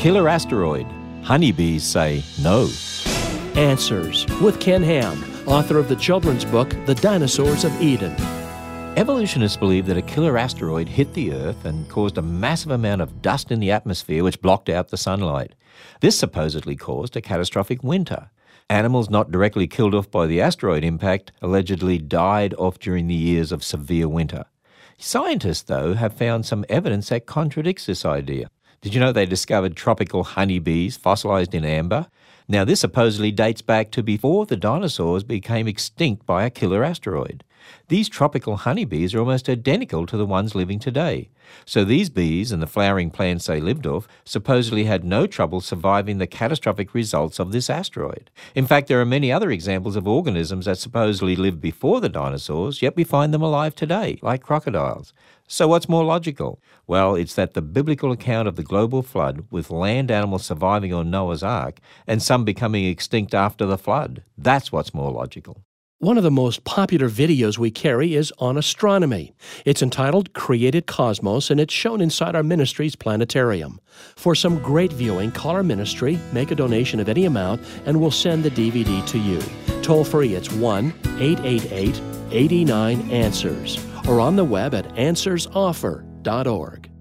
killer asteroid. Honeybees say no. Answers with Ken Ham, author of the children's book, The Dinosaurs of Eden. Evolutionists believe that a killer asteroid hit the Earth and caused a massive amount of dust in the atmosphere which blocked out the sunlight. This supposedly caused a catastrophic winter. Animals not directly killed off by the asteroid impact allegedly died off during the years of severe winter. Scientists, though, have found some evidence that contradicts this idea. Did you know they discovered tropical honeybees fossilized in amber? Now, this supposedly dates back to before the dinosaurs became extinct by a killer asteroid. These tropical honeybees are almost identical to the ones living today. So these bees and the flowering plants they lived off supposedly had no trouble surviving the catastrophic results of this asteroid. In fact, there are many other examples of organisms that supposedly lived before the dinosaurs, yet we find them alive today, like crocodiles. So what's more logical? Well, it's that the biblical account of the global flood, with land animals surviving on Noah's Ark and some becoming extinct after the flood, that's what's more logical. One of the most popular videos we carry is on astronomy. It's entitled Created Cosmos, and it's shown inside our ministry's planetarium. For some great viewing, call our ministry, make a donation of any amount, and we'll send the DVD to you. Toll free, it's 1-888-89-ANSWERS, or on the web at answersoffer.org.